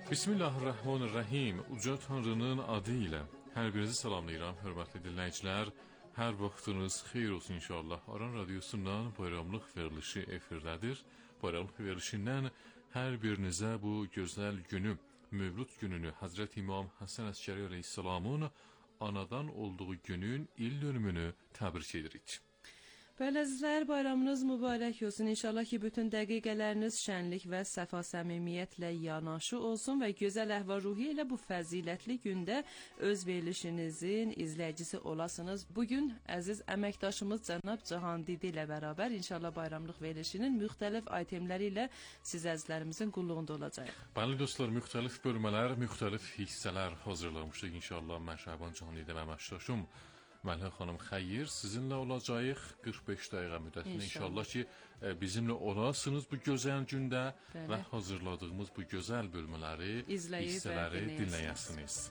Bismillahirrahmanirrahim. Uca Tanrının adı ilə hər birinizi salamlayıram, hörmətli dinləyicilər. Hər vaxtınız xeyir olsun inşallah. Aran radiosundan bayramlıq verilişi efirdədir. Bayramlıq verilişindən hər birinizə bu gözəl günü, Mövlud gününü, Həzrət İmam Həsən Əskəri əleyhissalamın anadan olduğu günün il dönümünü təbrik edirik. Bəli əzizlər, bayramınız mübarək olsun. İnşallah ki, bütün dəqiqələriniz şənlik və səfa səmimiyyətlə yanaşı olsun və gözəl əhval-ruhiyyə ilə bu fəzilətli gündə öz verilişinizin izləyicisi olasınız. Bugün əziz əməkdaşımız cənab Cahan Didi ilə bərabər inşallah bayramlıq verilişinin müxtəlif aytemləri ilə siz əzizlərimizin qulluğunda olacaq. Bəli dostlar, müxtəlif bölmələr, müxtəlif hissələr hazırlamışıq inşallah. Mən Şaban Cahan Didi və əməkdaşım Məlhə xanım Xəyyir sizinlə olacağıq 45 dəqiqə müddətində inşallah ki bizimlə olasınız bu gözəl gündə və hazırladığımız bu gözəl bölmələri, hissələri dinləyəsiniz.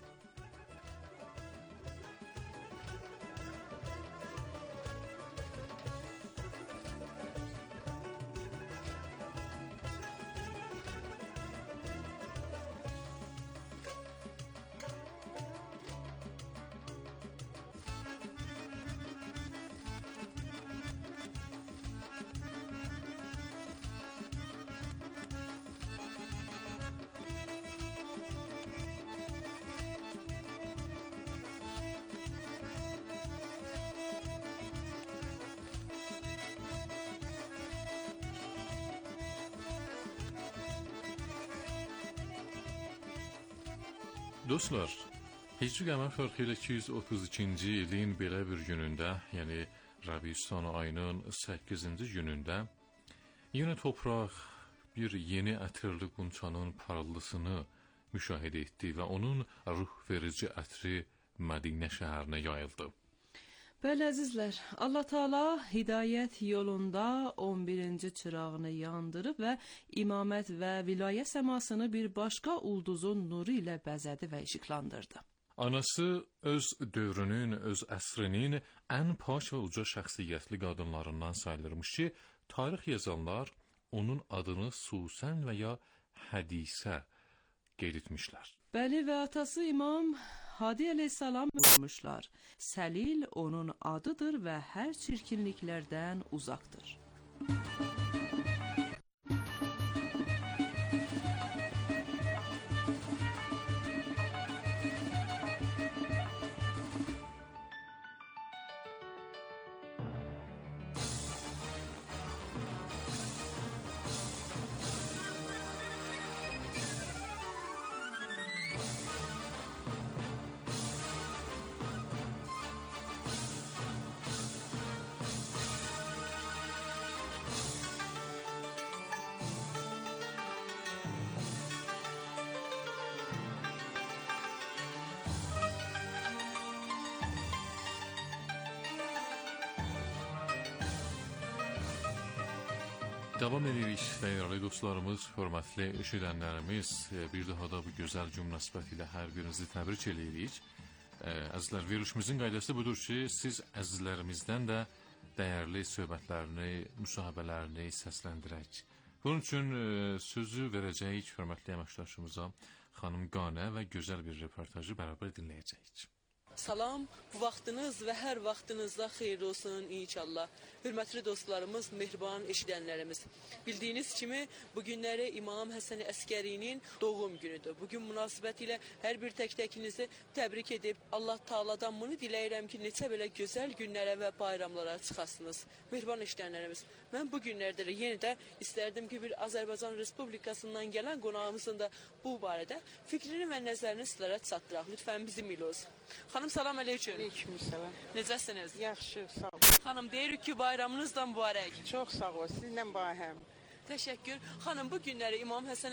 Dostlar, Hicri qəmər fərqi ilə 232-ci ilin belə bir günündə, yəni Rəbiistan ayının 8-ci günündə yenə torpaq bir yeni ətirli qunçanın parıldısını müşahidə etdi və onun ruh verici ətri Mədinə şəhərinə yayıldı. Bəli əzizlər, Allah Taala hidayət yolunda 11-ci çırağını yandırıb və imamət və vilayə səmasını bir başqa ulduzun nuru ilə bəzədi və işıqlandırdı. Anası öz dövrünün, öz əsrinin ən pak və uca şəxsiyyətli qadınlarından sayılırmış ki, tarix yazanlar onun adını Susən və ya Hədisə qeyd etmişlər. Bəli və atası İmam Hadi əleyhissalam olmuşlar. Səlil onun adıdır və hər çirkinliklərdən uzaqdır. Davam edirik dəyərli dostlarımız, hörmətli eşidənlərimiz. Bir daha da bu gözəl gün münasibətilə hər birinizi təbrik edirik. Əzizlər, verilişimizin qaydası budur ki, siz əzizlərimizdən də dəyərli söhbətlərini, müsahibələrini səsləndirək. Bunun üçün sözü verəcəyik hörmətli əməkdaşımıza xanım Qanə və gözəl bir reportajı bərabər dinləyəcəyik. Salam, bu vaxtınız və hər vaxtınızda xeyirli olsun inşallah. Hörmətli dostlarımız, mehriban eşidənlərimiz. Bildiyiniz kimi, bugünləri İmam Həsən Əskərinin doğum günüdür. Bugün münasibətilə hər bir tək-təkinizi təbrik edib, Allah Taala'dan bunu diləyirəm ki, neçə belə gözəl günlərə və bayramlara çıxasınız. Mehriban eşidənlərimiz, mən bu günlərdə yenə də istərdim ki, bir Azərbaycan Respublikasından gələn qonağımızın da bu barədə fikrini və nəzərini sizlərə çatdıraq. Lütfən bizim ilə olsun. Xanım, salam aleyküm. Aleykümselam. Necəsiniz? Yaxşı, sağ ol. Xanım, deyirik ki, bayramınızdan mübarək. Çox sağ ol, sizinlə bahəm. Təşəkkür. Xanım, bu günləri İmam Həsən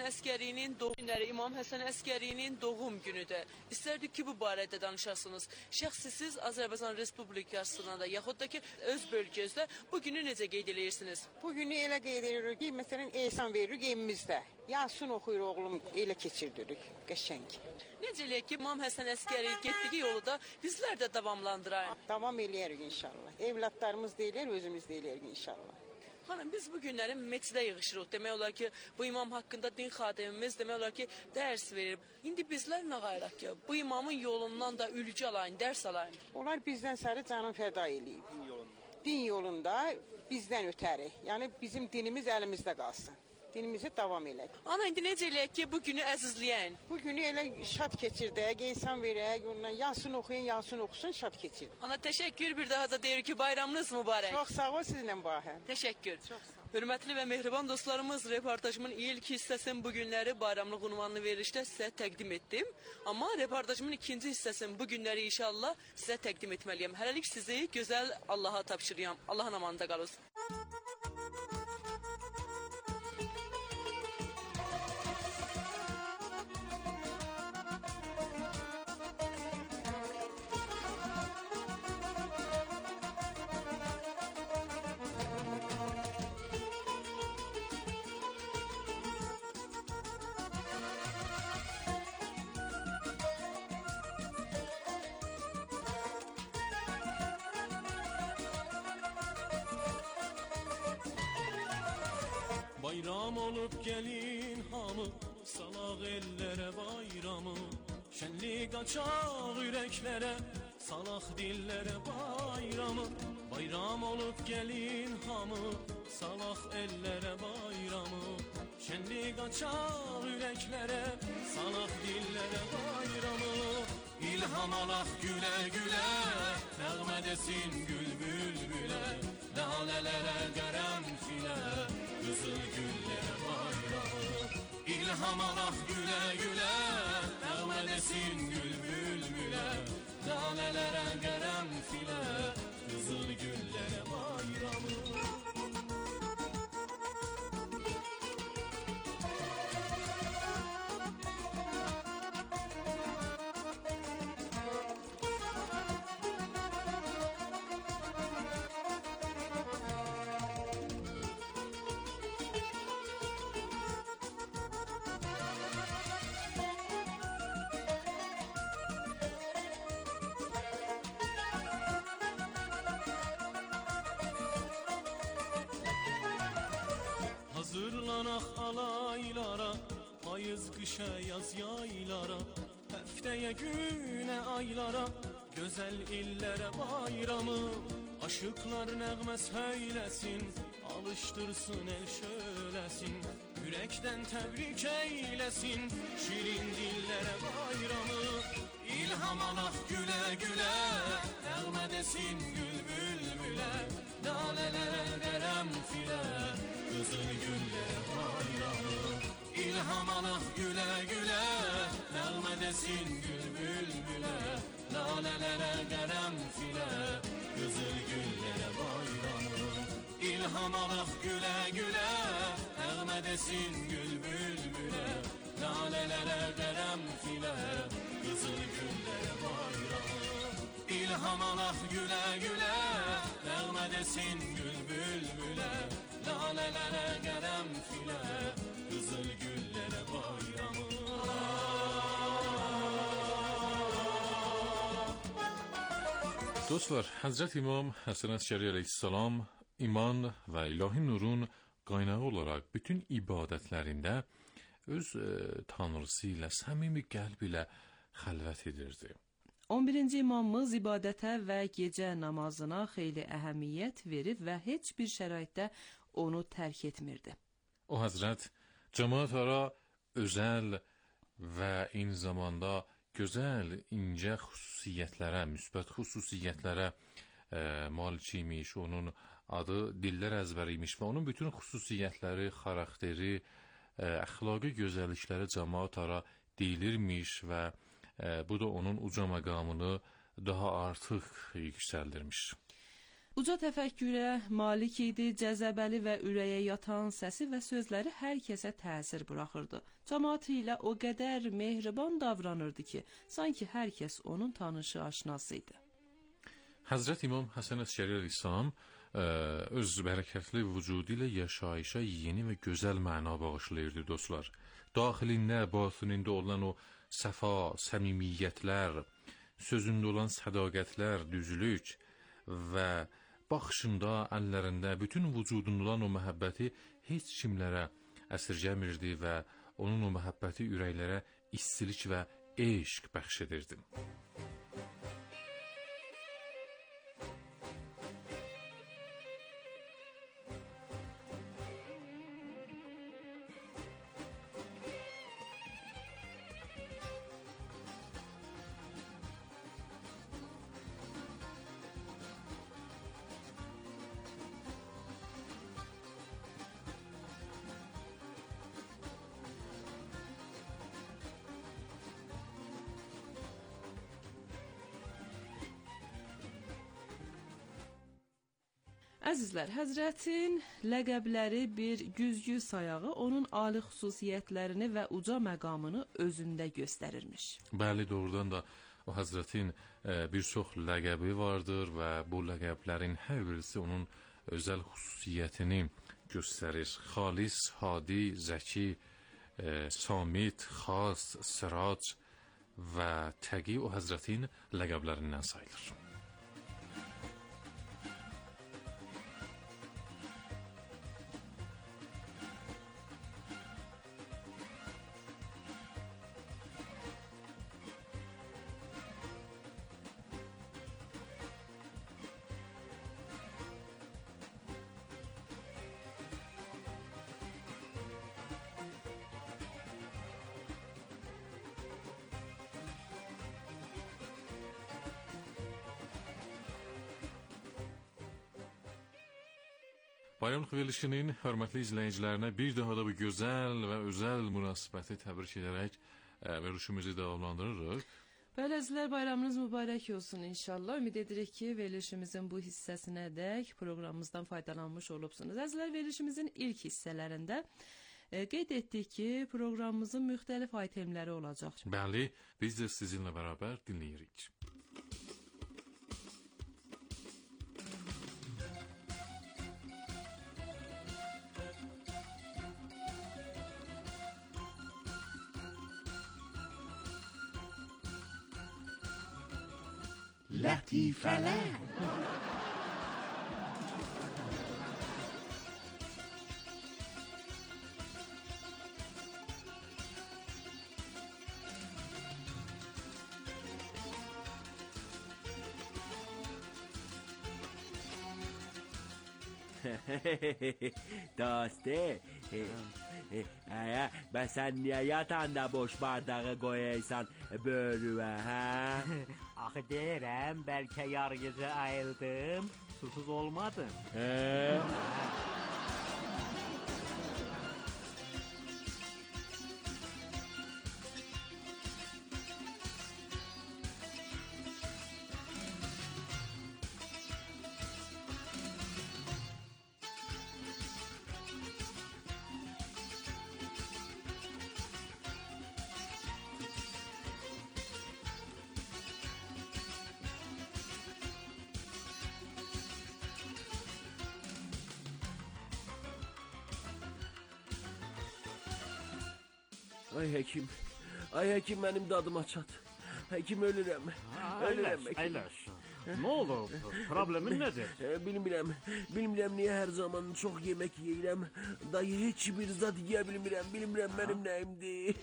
Əskərinin doğum günüdür. İstərdik ki, bu barədə danışasınız. Şəxsi siz Azərbaycan Respublikasına da, yaxud da ki, öz bölgənizdə bu günü necə qeyd edirsiniz? Bu günü elə qeyd edirik ki, məsələn, ehsan veririk evimizdə. Yasin oxuyur oğlum, elə keçirdirik, qəşəng. Necə eləyək ki, İmam Həsən Əskəri getdiyi yolu da bizlər də davamlandırayıq? Davam eləyərik inşallah. Evlatlarımız da eləyər, özümüz də eləyərik inşallah. Xanım, biz bu günləri meçidə yığışırıq. Demək olar ki, bu imam haqqında din xadimimiz demək olar ki, dərs verir. İndi bizlər nə qayraq ki, bu imamın yolundan da ülgü alayın, dərs alayın. Onlar bizdən sarı canın fəda eləyib. Din yolunda bizdən ötəri. Yəni bizim dinimiz əlimizdə qalsın. Dinimizi davam elək. Ana, indi necə eləyək ki, bu günü əzizləyən? Bu günü elə şad keçirdək, insan verək, ondan Yasin oxuyun, Yasin oxusun, şad keçir. Ana, təşəkkür, bir daha da deyir ki, bayramınız mübarək. Çox sağ ol sizinlə Bahəm. Təşəkkür. Çox sağ ol. Hörmətli və mehriban dostlarımız, reportajımın ilk hissəsinin bu günləri bayramlıq unvanlı verilişdə sizə təqdim etdim. Amma reportajımın ikinci hissəsinin bu günləri inşallah sizə təqdim etməliyəm. Hələlik sizi gözəl Allaha tapşırıram. Allahın amanında qalın. Bayram olup gelin hamı, salaq ellere bayramı. Şenlik açaq yüreklere, salaq dillere bayramı. Bayram olup gelin hamı, salaq ellere bayramı. Şenlik açaq yüreklere, salaq dillere bayramı. İlham alaq güle güle, nəğmə desin gül bülbüle. Lalelere qərəmfilə, qızıl güllere bayramı. İlham alaq güle güle, nəğmə desin gül bülbüle. Lalelere qərəmfilə, qızıl güllere bayramı. Hazırlanak alaylara, payız kışa yaz yaylara. Həftəyə günə aylara, gözəl illere bayramı. Aşıklar nəğmə söyləsin, alıştırsın el şöləsin. Ürəkdən təbrik eyləsin, şirin dillere bayramı. İlham alaq gülə gülə, nəğmə desin gül bülbülə. Lalelere qərəmfilə, qızıl güllere bayramı. İlham alaq gülə gülə, nəğmə desin gül bülbülə. Lalelere qərəmfilə, qızıl güllere bayramı. İlham alaq gülə gülə, nəğmə desin gül bülbülə. Lalelere qərəmfilə, qızıl güllere bayramı. İlham alaq gülə gülə, nəğmə desin gül bülbülə. Lalelere qərəmfilə, qızıl güllere bayramı. Dostlar, Həzrət İmam Həsən Əskəri əleyhissalam iman və ilahi nurun qaynağı olaraq bütün ibadətlərində öz tanrısı ilə səmimi qəlb ilə xəlvət edirdi. 11-ci imamımız ibadətə və gecə namazına xeyli əhəmiyyət verib və heç bir şəraitdə onu tərk etmirdi. O Həzrət cəmaət ara özəl və eyni zamanda gözəl, incə xüsusiyyətlərə, müsbət xüsusiyyətlərə malik imiş. Onun adı dillər əzbəri imiş və onun bütün xüsusiyyətləri, xarakteri, əxlaqi gözəllikləri cəmaət ara deyilirmiş və bu da onun uca məqamını daha artıq yüksəldirmiş. Uca təfəkkürə malik idi, cəzəbəli və ürəyə yatan səsi və sözləri hər kəsə təsir buraxırdı. Cəmaatı ilə o qədər mehriban davranırdı ki, sanki hər kəs onun tanışı, aşnası idi. Həzrət İmam Həsən Əskəri əleyhissalam öz bərəkətli vücudu ilə yaşayışa yeni və gözəl məna bağışlayırdı dostlar. Daxilində, batınında olan o səfa, səmimiyyətlər, sözündə olan sədaqətlər, düzlük və baxışında, əllərində, bütün vücudunda olan o məhəbbəti heç kimlərə əsirgəmirdi və onun o məhəbbəti ürəklərə istilik və eşq bəxş edirdi. Əzizlər, Həzrətin ləqəbləri bir güzgü sayağı onun ali xüsusiyyətlərini və uca məqamını özündə göstərirmiş. Bəli, doğrudan da o Həzrətin bir çox ləqəbi vardır və bu ləqəblərin hər birisi onun özəl xüsusiyyətini göstərir. Xalis, hadi, zəki, samit, xas, sırac və təqi o Həzrətin ləqəblərindən sayılır. Bayramlıq verilişinin hörmətli izləyicilərinə bir daha da bu gözəl və özəl münasibəti təbrik edərək verilişimizi davamlandırırıq. Bəli, əzizlər, bayramınız mübarək olsun inşallah. Ümid edirik ki, verilişimizin bu hissəsinə dək proqramımızdan faydalanmış olubsunuz. Əzizlər, verilişimizin ilk hissələrində qeyd etdik ki, proqramımızın müxtəlif itemləri olacaq. Bəli, biz də sizinlə bərabər dinləyirik. Lətifələr. Dosti, ben sen niye yatağında boş bardağı koyaysan bölüve ha? Axı deyirəm, bəlkə yargıcı ayıldım, susuz olmadım. Ay hekim benim dadıma çat. Hekim ölürüm. Əyləş. Nə olur? Problemin nədir? Bilmirəm niye her zaman çok yemek yiyirəm. Dayı hiç bir zat yiyə bilmirəm benim nəyimdir.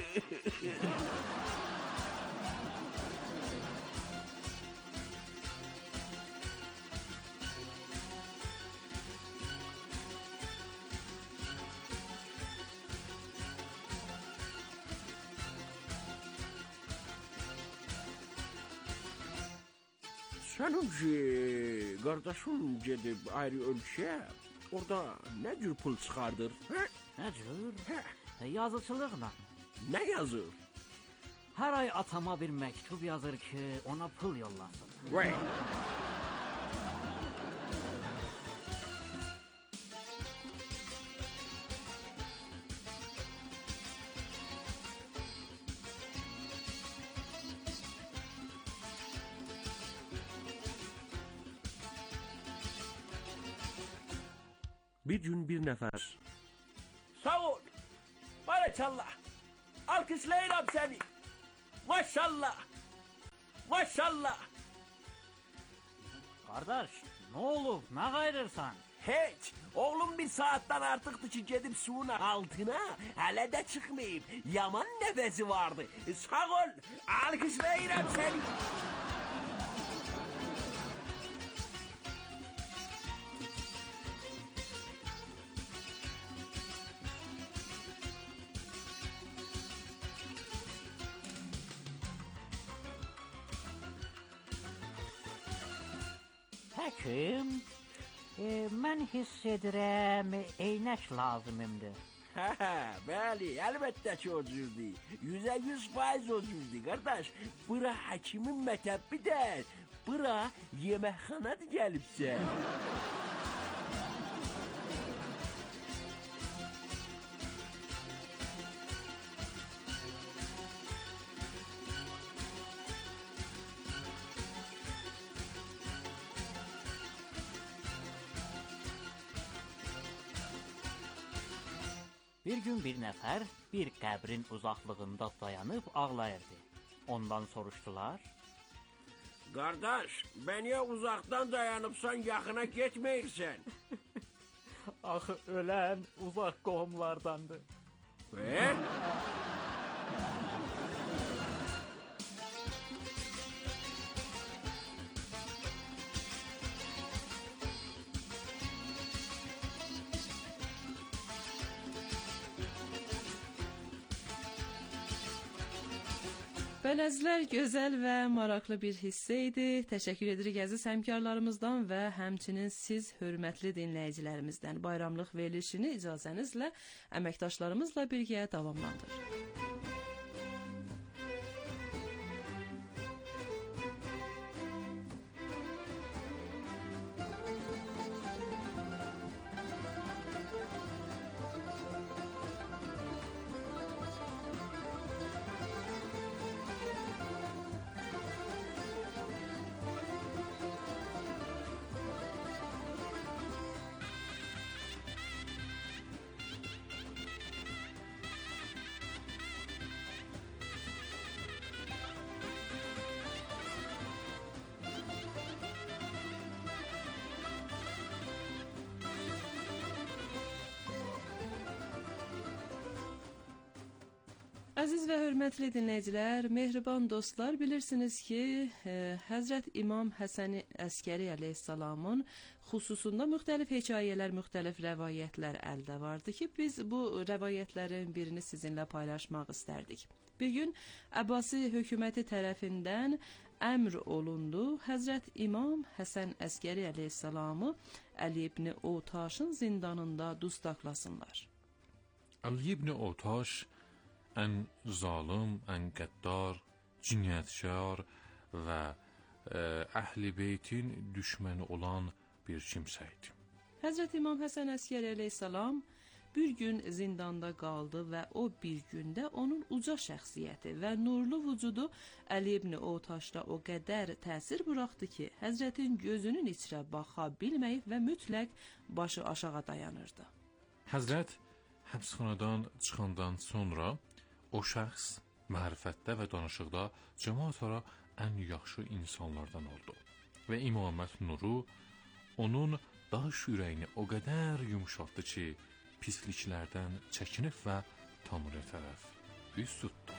Senin kardeşin gedib ayrı ölkəyə, orada ne cür pul çıxardır? Nə cür? Yazıçılıqla. Ne yazır? Hər ay atama bir məktub yazır ki, ona pul yollasın. Vay! Bir gün bir nefer. Sağ ol. Barakallah. Alkışlayırım seni. Maşallah. Maşallah. Qardaş, Ne olub, nə qayırırsan? Heç. Oğlum bir saatdən artıqdır ki gedib suyun altına. Hələ də çıxmayıb. Yaman nəfəsi vardı. Sağ ol. Alkışlayıram səni. Həkim, mən hiss edirəm, eynək lazımımdır. Hə, bəli, əlbəttə ki o cürdür. 100% o cürdür, qardaş. Bura həkimin mətəbbidir. Bura yeməkxanadır gəlibsə. Bir gün bir nəfər bir qəbrin uzaqlığında dayanıb ağlayırdı. Ondan soruşdular. Qardaş, bəniyə uzaqdan dayanıbsan, yaxına getməyirsən. Axı ölən uzaq qohumlardandır. Bələdlər gözəl və maraqlı bir hissə idi. Təşəkkür edirik əziz həmkarlarımızdan və həmçinin siz hörmətli dinləyicilərimizdən. Bayramlıq verilişini icazənizlə əməkdaşlarımızla birgə davamlandırırıq. Əziz və hörmətli dinləyicilər, mehriban dostlar, bilirsiniz ki, Həzrət İmam Həsən Əskəri əleyhissalamın xüsusunda müxtəlif hekayələr, müxtəlif rəvayətlər əldə vardı ki, biz bu rəvayətlərin birini sizinlə paylaşmaq istərdik. Bir gün Əbbasi hökuməti tərəfindən əmr olundu, Həzrət İmam Həsən Əskəri əleyhissalamı Əli ibn Otaşın zindanında dustaqlasınlar. Ali ibn Otaş ən zalım, ən qəddar, cinayətkar və Əhl-i Beytin düşməni olan bir kimsə idi. Həzrət İmam Həsən Əskəri əleyhissalam bir gün zindanda qaldı və o bir gündə onun uca şəxsiyyəti və nurlu vücudu Əli ibn Otaşda o qədər təsir buraxdı ki, Həzrətin gözünün içrə baxa bilməyib və mütləq başı aşağı dayanırdı. Həzrət həbsxanadan çıxandan sonra o şəxs mərifətdə və danışıqda cəmaətara ən yaxşı insanlardan oldu və imamət nuru onun daş ürəyini o qədər yumşaltdı ki, pisliklərdən çəkinib və Tanrıya tərəf üz tutdu.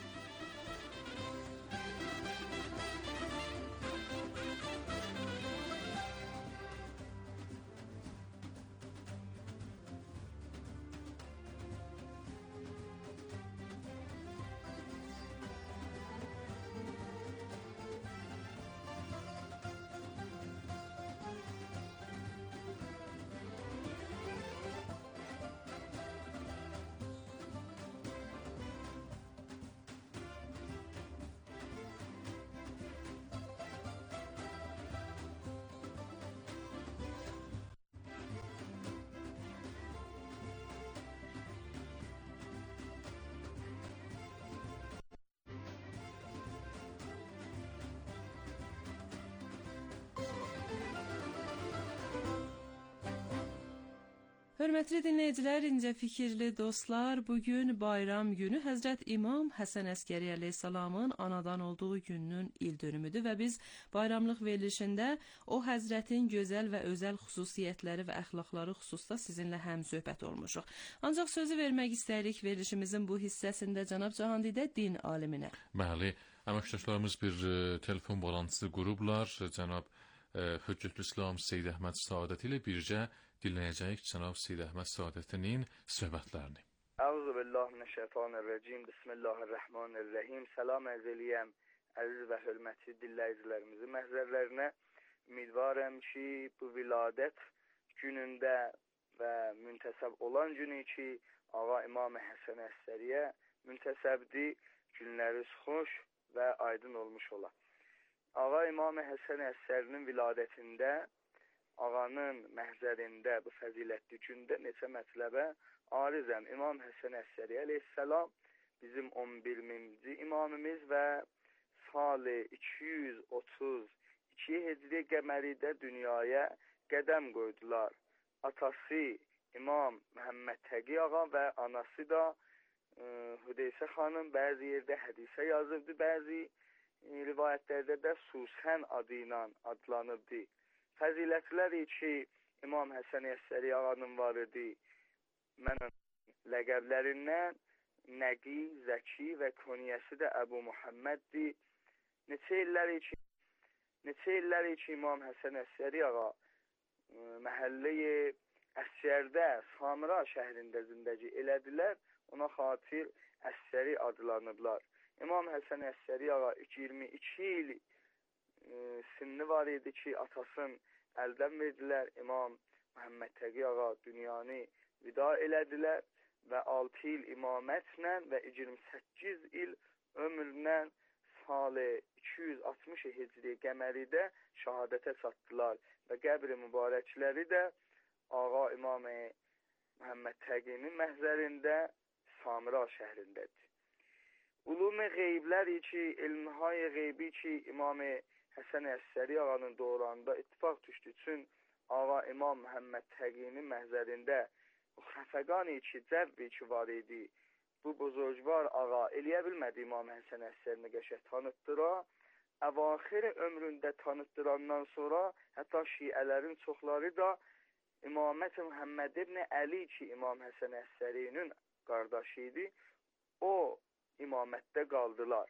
Hörmətli dinləyicilər, incə fikirli dostlar, bugün bayram günü Həzrət İmam Həsən Əskəri əleyhissalamın anadan olduğu gününün ildönümüdür və biz bayramlıq verilişində o Həzrətin gözəl və özəl xüsusiyyətləri və əxlaqları xüsusda sizinlə həm söhbət olmuşuq. Ancaq sözü vermək istəyirik verilişimizin bu hissəsində cənab Cahandidə din aliminə. Bəli, əməkdaşlarımız bir telefon bağlantısı qurublar. Cənab Hüccətül İslam Seyyid Əhməd Saadət ilə bircə dinləyəcəyik cənab Seyyid Əhməd Saadətinin söhbətlərini. Euzubillahimineşşeytanirracim. Bismillahirrahmanirrahim. Salam ərz eləyəm əziz və hörmətli dinləyicilərimizin məhzərlərinə. Ümidvarım ki, bu viladət günündə və müntəsəb olan günü ki, Ağa İmam Həsən Əskəriyə müntəsəbdir, günləriniz xoş və aydın olmuş ola. Ağa İmam Həsən Əskərinin viladətində, ağanın məhzərində, bu fəzilətli gündə neçə mətləbə arizəm. İmam Həsən Əskəri əleyhissalam bizim 11-ci imamımız və salı 232 Hicri qəməridə dünyaya qədəm qoydular. Atası İmam Məhəmməd Təqi ağa və anası da Hüdeysə xanım bəzi yerdə hədisə yazıbdı, bəzi rivayətlərdə də Susən adı ilə adlanıbdı. Fəzilətlər ki, İmam Həsən Əskəri ağanın var idi. Mənim ləqəblərindən Nəqi, Zəki və Koniyəsi də Əbu Muhamməddir. Neçə illər ki, İmam Həsən Əskəri ağa məhəllə-i Əskərdə, Samira şəhrində zindəgi elədilər. Ona xatir Əskəri adlanıblar. İmam Həsən Əskəri ağa 22 il sinni var idi ki, atasını əldən verdilər. İmam Məhəmməd Təqi ağa dünyanı vida elədilər və 6 il imamətlə və 28 il ömrlə salı 260 Hicri qəməridə şəhadətə çatdılar və qəbri mübarəkləri də Ağa İmam Məhəmməd Təqinin məhzərində Samira şəhrindədir. Ulum-i qeyblər ki, ilmihai qeybi ki, İmam Həsən Əskəri ağanın doğranda ittifaq düşdü üçün Ağa İmam Məhəmməd Təqinin məhzərində xəfəqani ki, cəvvi ki var idi. Bu buzurgvar ağa eləyə bilmədi İmam Həsən Əskərini qəşəng tanıtdıra. Əvaxir ömründə tanıtdırandan sonra hətta şiələrin çoxları da İmamət-i Məhəmməd ibn Əli ki, İmam Həsən Əskərinin qardaşı idi, o imamətdə qaldılar.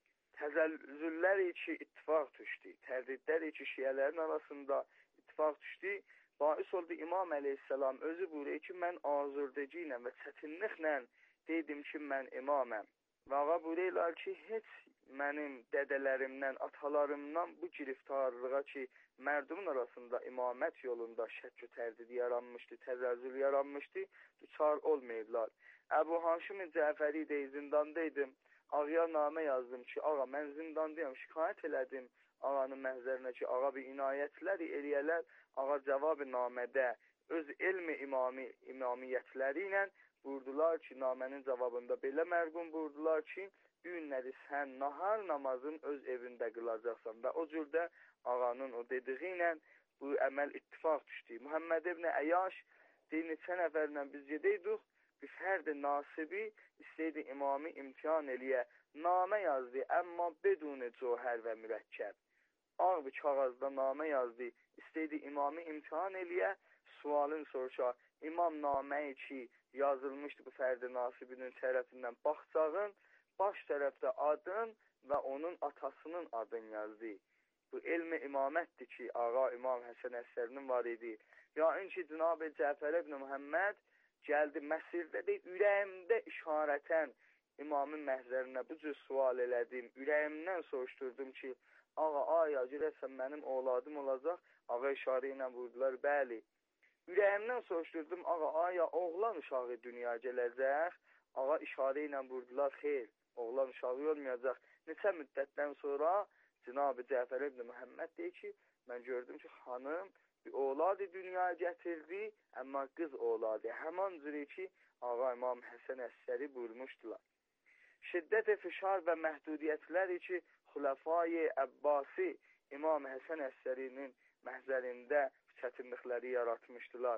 Təzəllüzlər ki, ittifaq düşdü. Tərdidlər ki, şiələrin arasında ittifaq düşdü. Bais oldu İmam əleyhissalam özü buyuruyor ki, mən azurdəci ilə və çətinliklə dedim ki, mən imaməm. Və ağa buyuruyorlar ki, heç mənim dədələrimdən, atalarımdan bu giriftarlığa ki, mərdumun arasında imamət yolunda şəkk-ü tərdidi yaranmışdı, təzəzzül yaranmışdı, düçar olmayıblar. Əbu Haşim Cəfəri də zindandaydım. Ağaya namə yazdım ki, ağa mən zindandayım, şikayət elədim ağanın məhzərinə ki, ağa bir inayətləri eləyələr. Ağa cavab-ı namədə öz elmi imamiyyətləri ilə buyurdular ki, namənin cavabında belə mərqum buyurdular ki, günləri sən nahar namazın öz evində qılacaqsan və o cürdə ağanın o dediği ilə bu əməl ittifaq düşdü. Muhammed ibn Əyyaş deyir, neçə nəfərlə biz gedəydik, bir fərd-i nasibi istəydi imamı imtihan eləyə. Namə yazdı, əmma bedun cöhər və mürəkkəb. Ağ bir kağızda namə yazdı, istəydi imamı imtihan eləyə. Sualın soruşa, imam naməyi ki yazılmışdı bu fərd-i nasibinin tərəfindən baxcağın, baş tərəfdə adın və onun atasının adını yazdı. Bu elmi imamətdir ki, Ağa İmam Həsən Əskərinin var idi. Yəni ki, Cənab-ı Cəfər ibn Muhammed gəldi Məsirdə deyib, ürəyimdə işarətən imamın məhzərinə bu cür sual elədim. Ürəyimdən soruşdurdum ki, ağa, aya görəsən mənim oğladım olacaq. Ağa işarə ilə vurdular, bəli. Ürəyimdən soruşdurdum, ağa, aya oğlan uşağı dünyaya gələcək. Ağa işarə ilə vurdular, xeyr, oğlan uşağı olmayacaq. Neçə müddətdən sonra Cənab-ı Cəfər ibn Muhammed deyir ki, mən gördüm ki, xanım bir oğladı dünyaya gətirdi, amma qız oğladı. Həman cürü ki, Ağa İmam Həsən Əskəri buyurmuşdular. Şiddət-i fişar və məhdudiyyətlər ki, Xulafai Əbbasi İmam Həsən Əskərinin məhzərində çətinlikləri yaratmışdılar.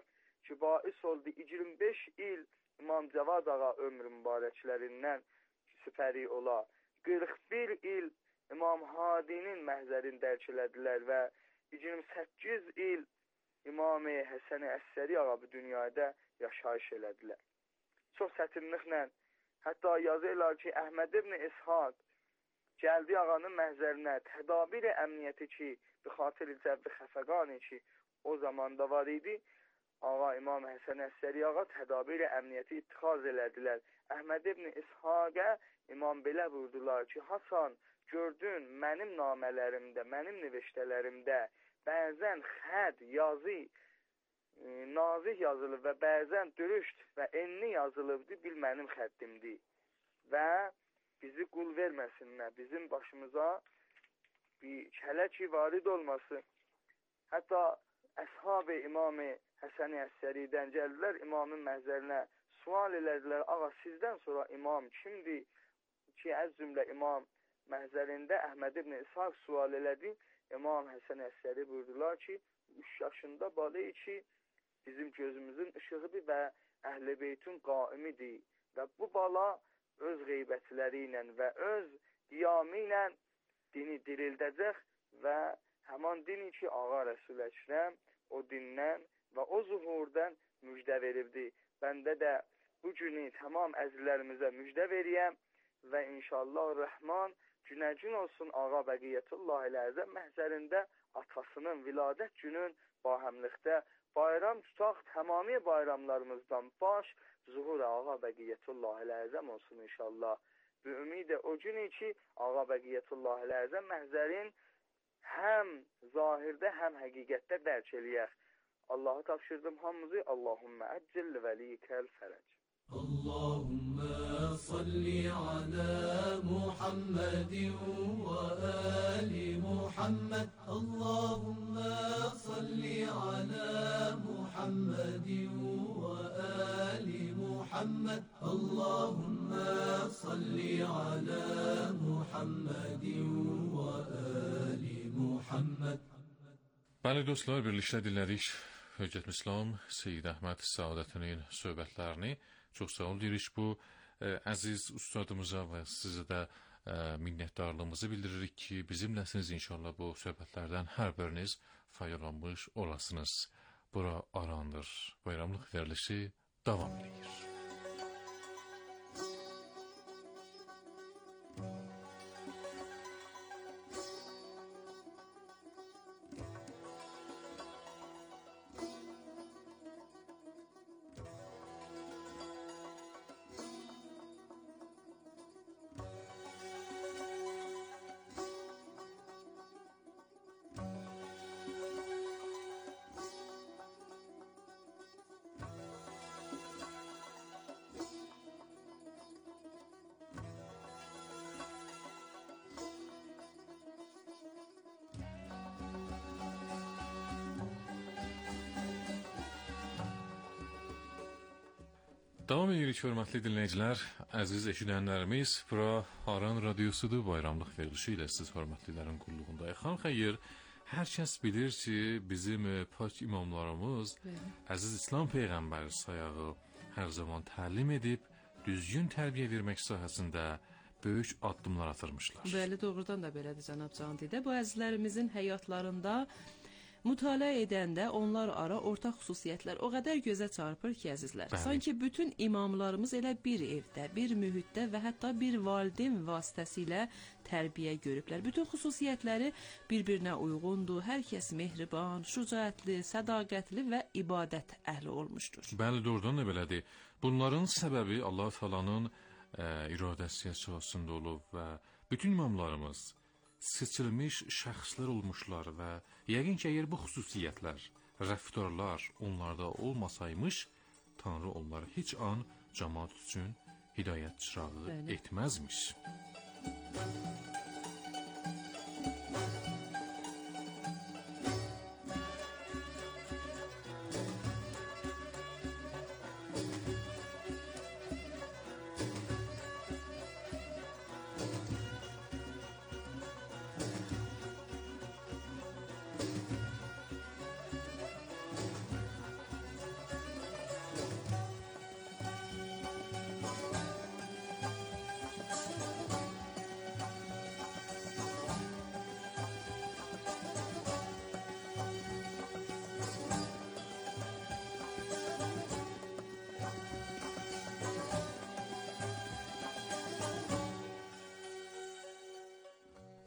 ki, bais oldu 25 il İmam Cavad ağa ömrü mübarəklərindən süpəri ola. 41 il İmam Hadinin məhzərini dərk elədilər və 28 il İmam-ı Həsən Əsəri ağa bu dünyada yaşayış elədilər. Çox çətinliklə, hətta yazırlar ki, Əhməd ibn İshaq gəldi ağanın məhzərinə, tədabir əmniyyəti ki, bi xatir cəbbi xəfəqani ki, o zamanda var idi, ağa İmam Həsən Əsəri ağa tədabir əmniyyəti ittixaz elədilər. Əhməd ibn İshaqə İmam belə vurdular ki, Hasan, gördün, mənim namələrimdə, mənim niviştələrimdə bəzən xəd, yazı, nazih yazılıb və bəzən dürüşt və enli yazılıbdır, bil mənim xəddimdir. Və bizi qul verməsinlər, bizim başımıza bir kələ ki, varid olması. Hətta əshab-ı İmam-ı Həsən Əsəridən gəldilər İmamın məhzərinə, sual elədilər, ağa sizdən sonra imam kimdir? Ki, əz cümlə İmam məhzərində Əhməd ibn İshaq sual elədi. İmam Həsən Əsəri buyurdular ki, 3 yaşında balı ki, bizim gözümüzün ışığıdır və Əhl-i Beytün qaimidir. Və bu bala öz qeybətləri ilə və öz qiyamı ilə dini dirildəcək və həman dini ki, ağa Rəsul Əkrəm o dindən və o zuhurdan müjdə veribdi. Bəndə də bu günü tamam əzizlərimizə müjdə veriyəm və inşallah Rəhman günə-gün olsun ağa Bəqiyyətullah Əzəm məhzərində atasının viladət günün bahəmlikdə bayram tutaq, tamami bayramlarımızdan baş zuhur ağa Bəqiyyətullah Əzəm olsun inşallah. Bu ümidə o günü ki, ağa Bəqiyyətullah Əzəm məhzərin həm zahirdə, həm həqiqətdə dərk eləyək. Allah'a tapşırdım hamımızı. Allahümme əccil velikəl fərəc. Allahümme salli ala Muhammedin ve ali Muhammed. Allahümme salli ala Muhammedin ve ali Muhammed. Allahümme salli ala Muhammedin ve ali Muhammed. Bəli dostlar, birlikdə dinlədik Höccət İslam Seyyid Əhməd Səadətinin söhbətlərini. Çox sağ ol deyirik bu əziz ustadımıza və sizə də minnətdarlığımızı bildiririk ki, bizimləsiniz inşallah bu söhbətlərdən hər biriniz faydalanmış olasınız. Bura Arandır. Bayramlıq verilişi davam edir. Davam edirik, hörmətli dinləyicilər, əziz eşidənlərimiz, bura Aran Radiosudur, bayramlıq verilişi ilə siz hörmətlilərin qulluğundayıq. Xan xeyir, hər kəs bilir ki, bizim pak imamlarımız əziz İslam Peyğəmbəri sayağı hər zaman təlim edib, düzgün tərbiyə vermək sahəsində böyük addımlar atırmışlar. Bəli, doğrudan da belədir, cənab Candidə. Bu əzizlərimizin həyatlarında mütaliə edəndə onlar ara ortaq xüsusiyyətlər o qədər gözə çarpır ki, əzizlər. Bəli. Sanki bütün imamlarımız elə bir evdə, bir mühitdə və hətta bir valideyn vasitəsilə tərbiyə görüblər. Bütün xüsusiyyətləri bir-birinə uyğundur. Hər kəs mehriban, şücaətli, sədaqətli və ibadət əhli olmuşdur. Bəli, doğrudan da belədir. Bunların səbəbi Allah Taala'nın iradəsi əsasında olub və bütün imamlarımız seçilmiş şəxslər olmuşlar və yəqin ki, əgər bu xüsusiyyətlər, rəftarlar onlarda olmasaymış, Tanrı onları heç an cəmaat üçün hidayət çırağı etməzmiş.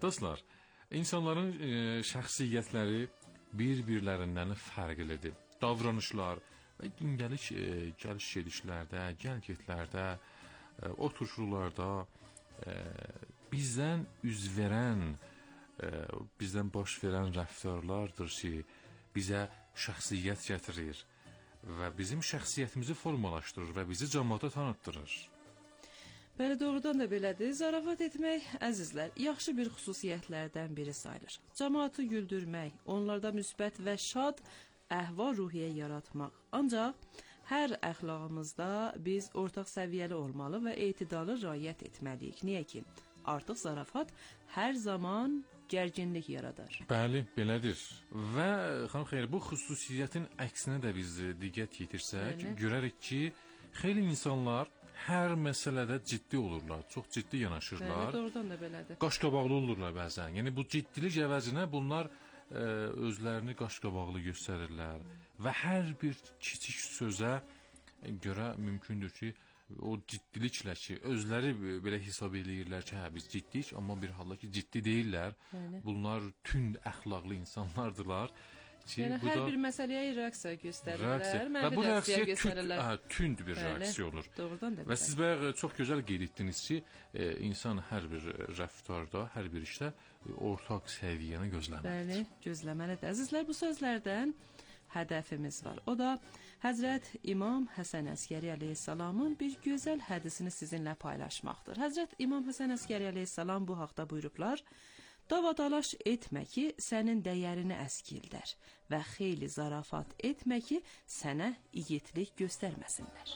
Dostlar, insanların şəxsiyyətləri bir-birlərindən fərqlidir. Davranışlar və gündəlik gəliş-gedişlərdə, gəl-getlərdə, oturuşlarda bizdən üz verən, bizdən baş verən rəftarlardır ki, bizə şəxsiyyət gətirir və bizim şəxsiyyətimizi formalaşdırır və bizi cəmaata tanıtdırır. Bəli, doğrudan da belədir. Zarafat etmək, əzizlər, yaxşı bir xüsusiyyətlərdən biri sayılır. Cəmaatı güldürmək, onlarda müsbət və şad əhval-ruhiyyə yaratmaq. Ancaq hər əxlaqımızda biz ortaq səviyyəli olmalı və etidalı riayət etməliyik. Niyə ki, artıq zarafat hər zaman gərginlik yaradar. Bəli, belədir. Və xanım xeyr, bu xüsusiyyətin əksinə də biz diqqət yetirsək, görərik ki, xeyli insanlar hər məsələdə ciddi olurlar, çox ciddi yanaşırlar. Bəli, doğrudan da belədir. Qaşqabaqlı olurlar bəzən. Yəni bu ciddilik əvəzinə bunlar özlərini qaşqabaqlı göstərirlər və hər bir kiçik sözə görə mümkündür ki, o ciddiliklə ki, özləri belə hesab edirlər ki, hə, biz ciddiyik, amma bir halda ki, ciddi deyirlər. Bəli. Bunlar tünd əxlaqlı insanlardırlar. Yəni hər bir məsələyə reaksiya göstərirlər, və bu reaksiya göstərirlər. tünd bir reaksiya olur. Doğrudan da və siz bayaq çox gözəl qeyd etdiniz ki, insan hər bir rəftarda, hər bir işdə ortaq səviyyəni gözləməlidir. Bəli, gözləməlidir. Əzizlər, bu sözlərdən hədəfimiz var. O da Həzrət İmam Həsən Əskəri əleyhissalamın bir gözəl hədisini sizinlə paylaşmaqdır. Həzrət İmam Həsən Əskəri əleyhissalam bu haqda buyurublar: davadalaş etmə ki, sənin dəyərini əskildər və xeyli zarafat etmə ki, sənə igidlik göstərməsinlər.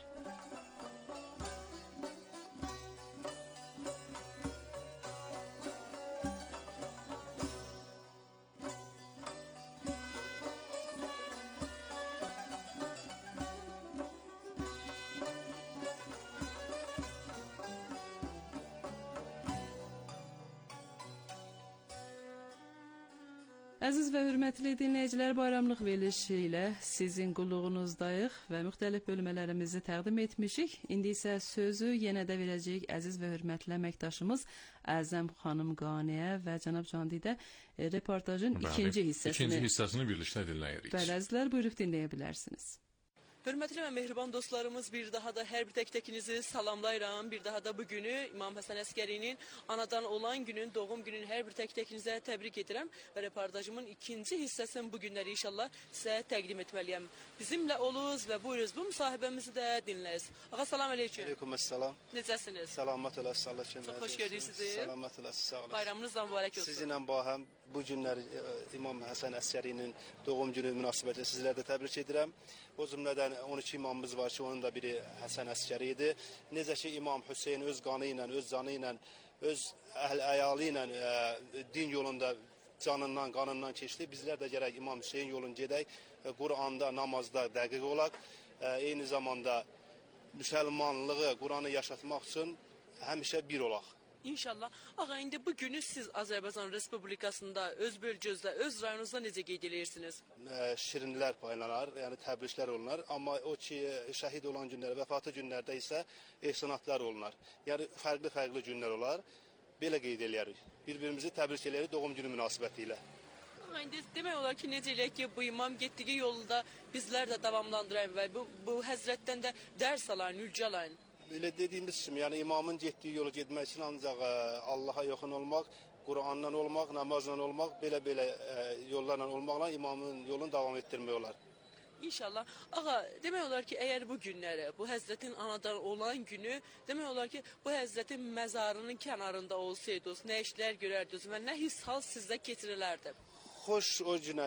Əziz və hörmətli dinləyicilər, bayramlıq verilişi ilə sizin qulluğunuzdayıq və müxtəlif bölmələrimizi təqdim etmişik. İndi isə sözü yenə də verəcəyik əziz və hörmətli əməkdaşımız Əzəm xanım Qaniyə və cənab Candidə reportajın ikinci hissəsini birlikdə dinləyirik. Bəli, əzizlər, buyurub dinləyə bilərsiniz. Hörmətli və mehriban dostlarımız, bir daha da hər bir tək-təkinizi salamlayıram. Bir daha da bu günü İmam Həsən Əskərinin anadan olan günün, doğum günün hər bir tək-təkinizə təbrik edirəm və reportajımın ikinci hissəsini bu günləri inşallah sizə təqdim etməliyəm. Bizimlə olunuz və buyuruz, bu müsahibəmizi də dinləyiz. Ağa, salam aleyküm. Aleykümselam. Necəsiniz? Salamat olasın, Allah kimi. Çox xoş gördük sizi. Salamat olasın, sağ olasın. Bayramınız da mübarək olsun. Sizinlə bahəm bu günləri İmam Həsən Əskərinin doğum günü münasibətilə sizləri də təbrik edirəm. O cümlədən 12 imamımız var ki, onun da biri Həsən Əskəri idi. Necə ki, İmam Hüseyin öz qanı ilə, öz canı ilə, öz əyalı ilə din yolunda canından, qanından keçdi. Bizlər də gərək İmam Hüseyin yolunu gedək, Quranda, namazda dəqiq olaq. Eyni zamanda müsəlmanlığı, Quranı yaşatmaq üçün həmişə bir olaq. İnşallah. Ağa, indi bu günü siz Azərbaycan Respublikasında, öz bölgənizdə, öz rayonunuzda necə qeyd edirsiniz? Şirinlər paylanar, yəni təbriklər olunar. Amma o ki, şəhid olan günlər, vəfatı günlərdə isə ehsanatlar olunar. Yəni, fərqli günlər olar. Belə qeyd edirik. Bir-birimizi təbrik edirik doğum günü münasibəti ilə. Ağa, indi demək olar ki, necə eləyək ki, bu imam getdiyi yolda bizlər də davamlandırayım və bu həzrətdən də dərs alayın, ülgə alayın. Elə dediyimiz kimi, yəni imamın getdiyi yolu getmək üçün ancaq Allaha yaxın olmaq, Quranla olmaq, namazla olmaq, belə yollarla olmaqla imamın yolunu davam etdirmək olar. İnşallah. Ağa, demək olar ki, əgər bu günləri, bu həzrətin anadan olan günü, demək olar ki, bu həzrətin məzarının kənarında olsaydınız, nə işlər görərdiniz və nə his-hal sizdə keçirilərdi? Xoş o günə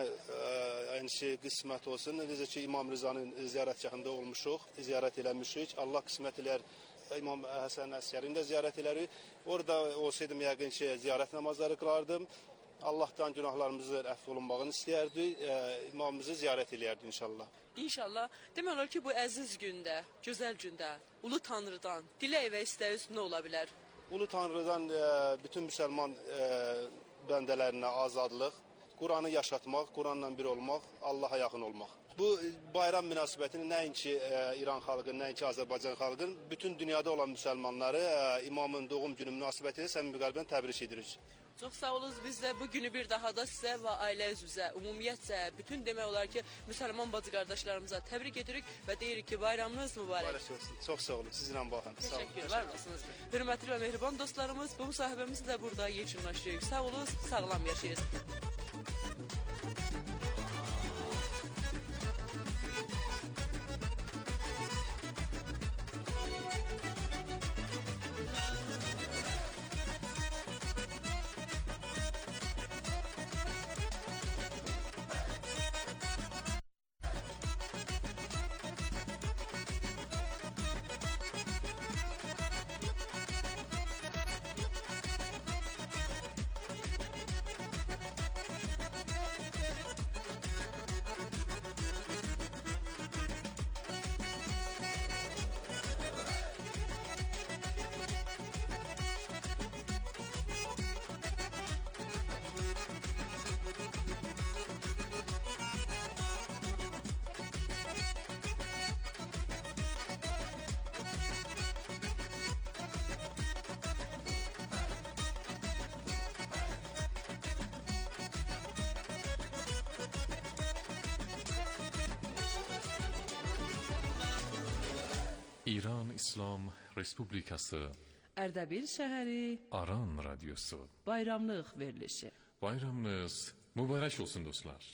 qismət olsun. Necə ki, İmam Rızanın ziyarətgahında olmuşuq, ziyarət eləmişik. Allah qismət eləyər, İmam Həsən Əskərini də ziyarət elərik. Orada olsaydım, yəqin ki, ziyarət namazları qılardım. Allahdan günahlarımızı əfv olunmağını istəyərdik, imamımızı ziyarət eləyərdik inşallah. İnşallah. Demək olar ki, bu əziz gündə, gözəl gündə, Ulu Tanrıdan dilək və istəyiz nə ola bilər? Ulu Tanrıdan bütün müsəlman bəndələrinə azadlıq, Quranı yaşatmaq, Quranla bir olmaq, Allaha yaxın olmaq. Bu bayram münasibətini nəinki İran xalqının, nəinki Azərbaycan xalqının, bütün dünyada olan müsəlmanları imamın doğum günü münasibətinə səmimi qəlbdən təbrik edirik. Çox sağ olun. Biz də bu günü bir daha da sizə və ailə üzvünüzə, ümumiyyətcə bütün demək olar ki, müsəlman bacı qardaşlarımıza təbrik edirik və deyirik ki, bayramınız mübarək. Mübarək olsun. Çox sağ olun. Sizlə baxın. Sağ olun. Təşəkkür varsınız. Hörmətli və mehriban dostlarımız, bu müsahibəmizi də burada yekunlaşdırırıq. Sağ olun, sağlam yaşayın. İran İslam Respublikası Ərdəbil şəhəri Aran Radyosu bayramlıq verilişi. Bayramınız mübarək olsun dostlar.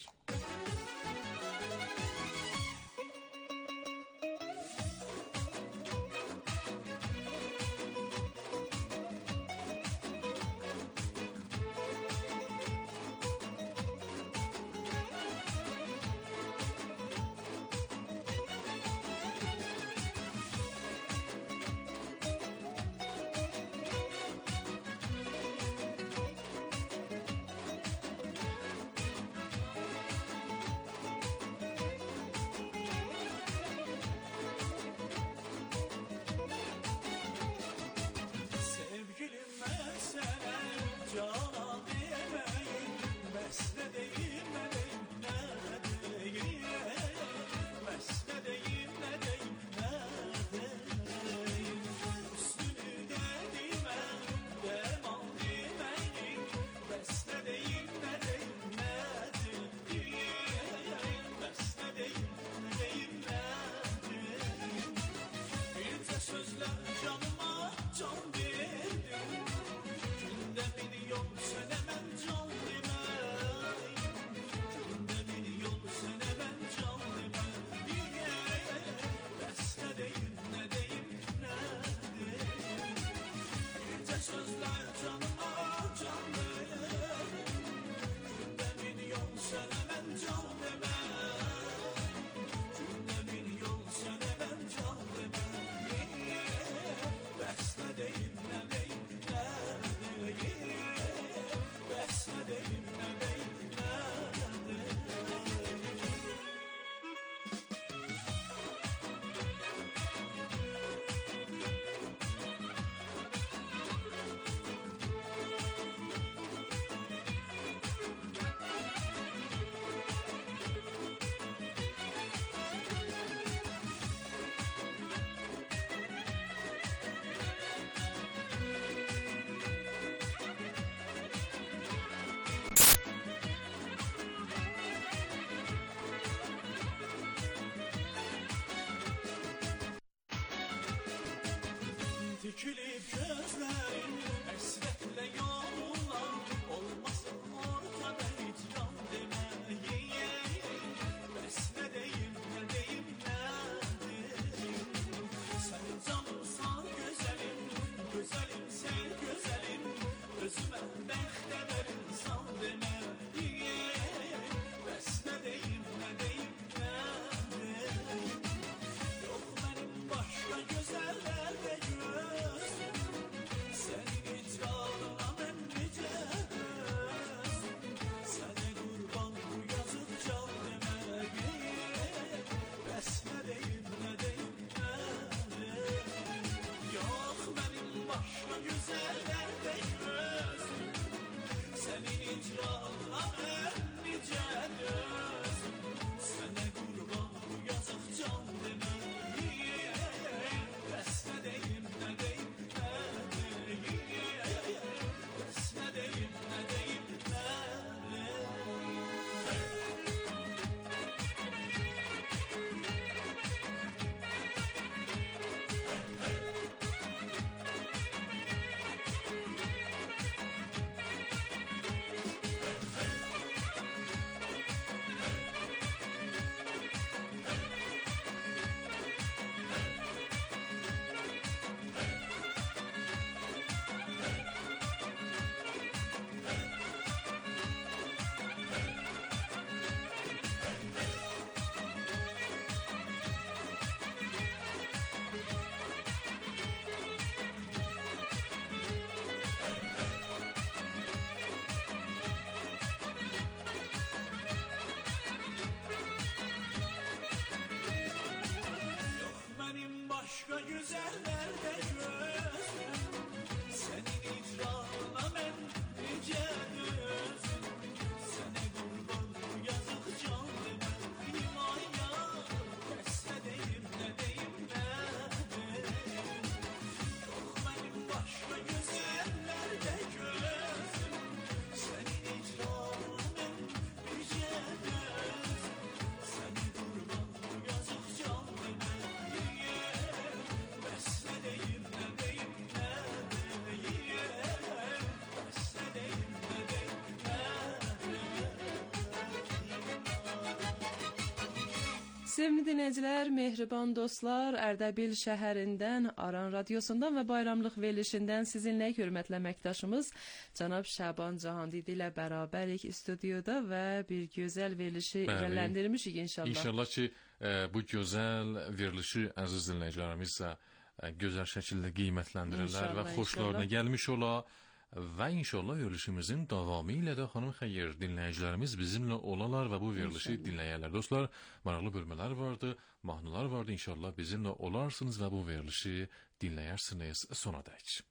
Sevgili dinləyicilər, mehriban dostlar, Ərdəbil şəhərindən, Aran radiosundan və bayramlıq verilişindən sizinlə hörmətli əməkdaşımız cənab Şaban Cahandidi ilə bərabərik studiyada və bir gözəl verilişi irələndirmişik inşallah. İnşallah ki, bu gözəl verilişi əziz dinləyicilərimiz də gözəl şəkildə qiymətləndirirlər və xoşlarına gəlmiş ola. Və inşallah verilişimizin davamı ilə də xanım xeyir dinləyicilərimiz bizimlə olalar və bu verilişi dinləyərlər. Dostlar, maraqlı bölmələr vardı, mahnılar vardı. İnşallah bizimlə olarsınız və bu verilişi dinləyərsiniz sona dək.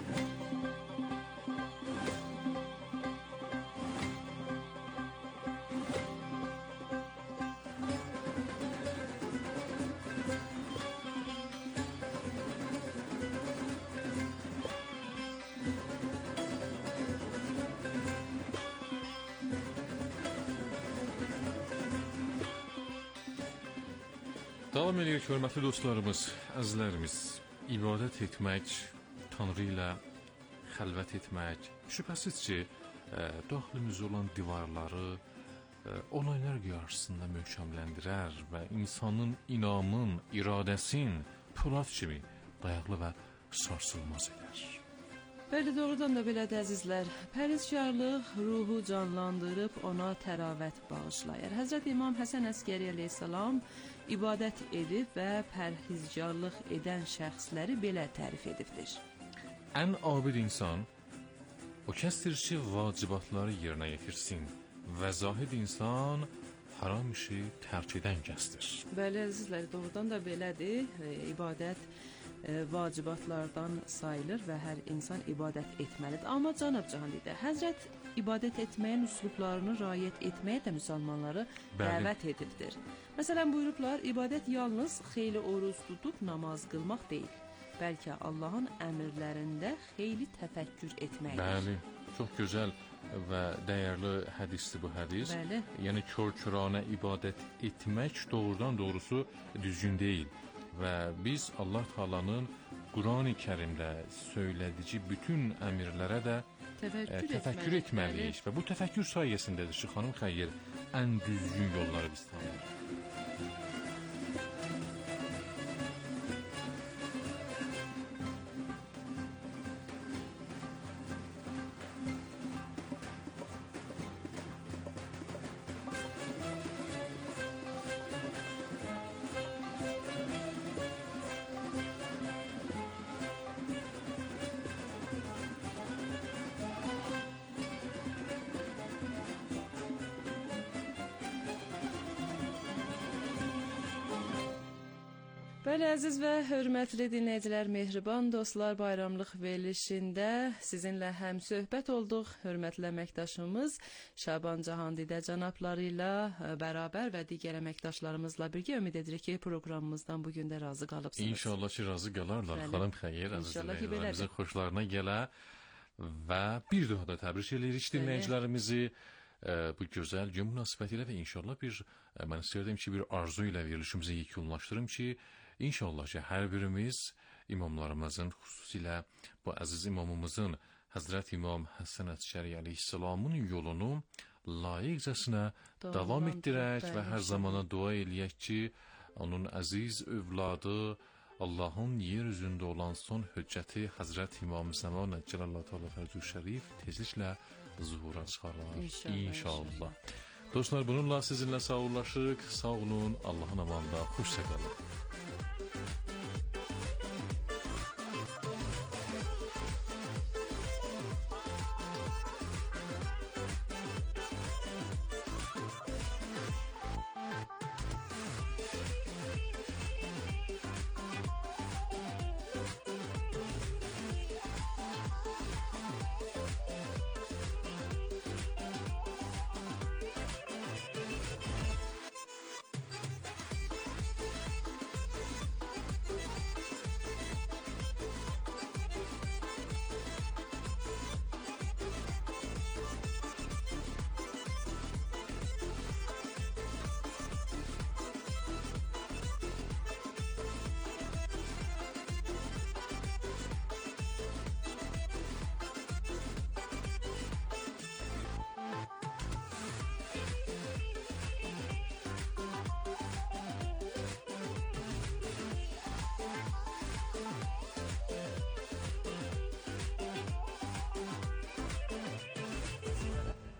Davam edirik, hörmətli dostlarımız, əzizlərimiz. İbadət etmək, Tanrı ilə xəlvət etmək, şübhəsiz ki, daxilimiz olan divarları olaylar qarşısında möhkəmləndirər və insanın inamın, iradəsin polad kimi dayaqlı və sarsılmaz edər. Bəli, doğrudan da belədir əzizlər. Pərhizkarlıq ruhu canlandırıb ona təravət bağışlayır. Həzrət İmam Həsən Əskəri əleyhissalam ibadət edib və pərhizkarlıq edən şəxsləri belə tərif edibdir. Ən abid insan o kəsdir ki, vacibatları yerinə yetirsin və zahid insan haram işi tərk edən kəsdir. Bəli, əzizlər, doğrudan da belədir. İbadət vacibatlardan sayılır və hər insan ibadət etməlidir. Amma cənab Cahandidə, Həzrət ibadət etməyin üslublarını riayət etməyə də müsəlmanları dəvət edibdir. Məsələn, buyurublar, ibadət yalnız xeyli oruz tutub namaz qılmaq deyil, bəlkə Allahın əmrlərində xeyli təfəkkür etməkdir. Bəli, çox gözəl və dəyərli hədisdir bu hədis. Bəli. Yəni kör-körənə ibadət etmək doğrudan doğrusu düzgün deyil. Və biz Allah Taala'nın Qurani Kərimdə söylədiyi bütün əmrlərə də təfəkkür etməliyik. Və bu təfəkkür sayəsindədir ki, xanım xeyir, ən düzgün yolları biz tanıyırıq. Bəli, əziz və hörmətli dinləyicilər, mehriban dostlar, bayramlıq verilişində sizinlə həm söhbət olduq. Hörmətli əməkdaşımız Şaban Cahandidə cənabları ilə bərabər və digər əməkdaşlarımızla birgə ümid edirik ki, proqramımızdan bugün də razı qalıbsınız. İnşallah ki, razı qalarlar. Xanım xeyir, əziz dinləyicilərimizin xoşlarına gələ və bir daha da təbrik edirik dinləyicilərimizi. Bu gözəl gün münasibətilə və inşallah mən istəyirdim ki, bir arzu ilə verilişimizi yekunlaşdırım ki, İnşallah ki, hər birimiz imamlarımızın, xüsusilə bu əziz imamımızın, Həzrət İmam Həsən Əskəri əleyhissalamın yolunu layiqcəsinə davam etdirək və hər zamana dua eləyək ki, onun əziz övladı, Allahın yer üzündə olan son hüccəti Həzrət İmam Zəman Cəlallah Teala Fərcu Şərif tezliklə zuhura çıxarlar. İnşallah. Dostlar, bununla sizinlə sağollaşırıq. Sağ olun, Allahın amanında, xoşça qalın.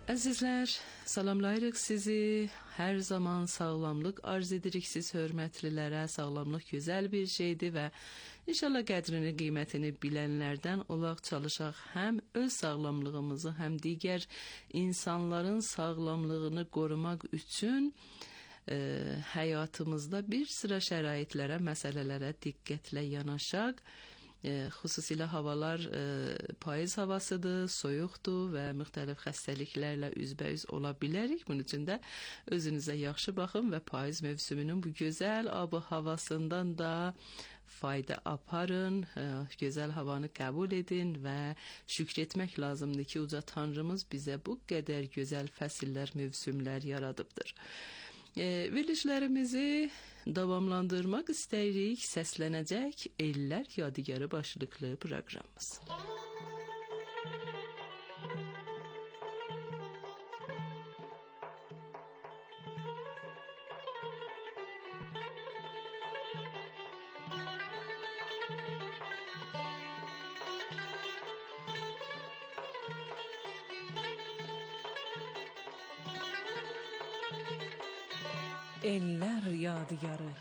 Əzizlər, salamlayırıq sizi. Hər zaman sağlamlıq arz edirik siz hörmətlilərə. Sağlamlıq gözəl bir şeydir və inşallah qədrini, qiymətini bilənlərdən olaq, çalışaq həm öz sağlamlığımızı, həm digər insanların sağlamlığını qorumaq üçün həyatımızda bir sıra şəraitlərə, məsələlərə diqqətlə yanaşaq. Xüsusilə havalar payız havasıdır, soyuqdur və müxtəlif xəstəliklərlə üzbəüz ola bilərik. Bunun üçün də özünüzə yaxşı baxın və payız mövsümünün bu gözəl abı havasından da fayda aparın, gözəl havanı qəbul edin və şükür etmək lazımdır ki, uca Tanrımız bizə bu qədər gözəl fəsillər, mövsümlər yaradıbdır. Verilişlərimizi davamlandırmaq istəyirik. Səslənəcək Ellər Yadigarı başlıqlı proqramımız. Ellər Yadigarı.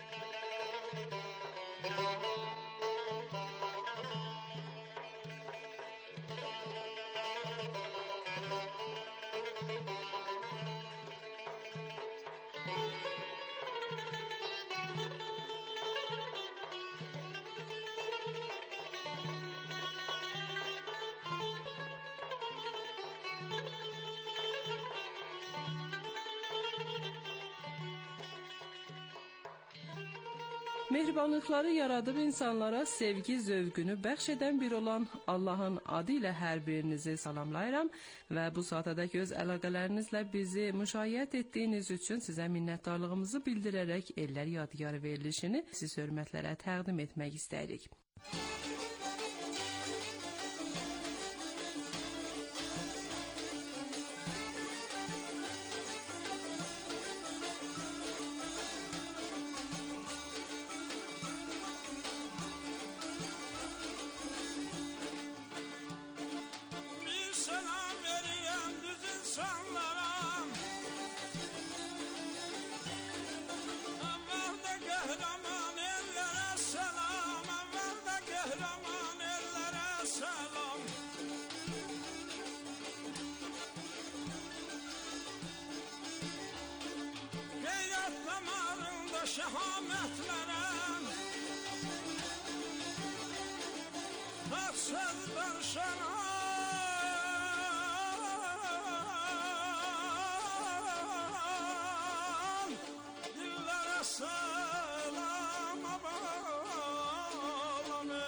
Mehribanlıqları yaradıb insanlara sevgi zövqünü bəxş edən bir olan Allahın adı ilə hər birinizi salamlayıram və bu saatədək öz əlaqələrinizlə bizi müşayiət etdiyiniz üçün sizə minnətdarlığımızı bildirərək Ellər Yadigarı verilişini siz hörmətlərə təqdim etmək istəyirik. Şehametlere Nasıldır şenan Dillere selam bağlanır.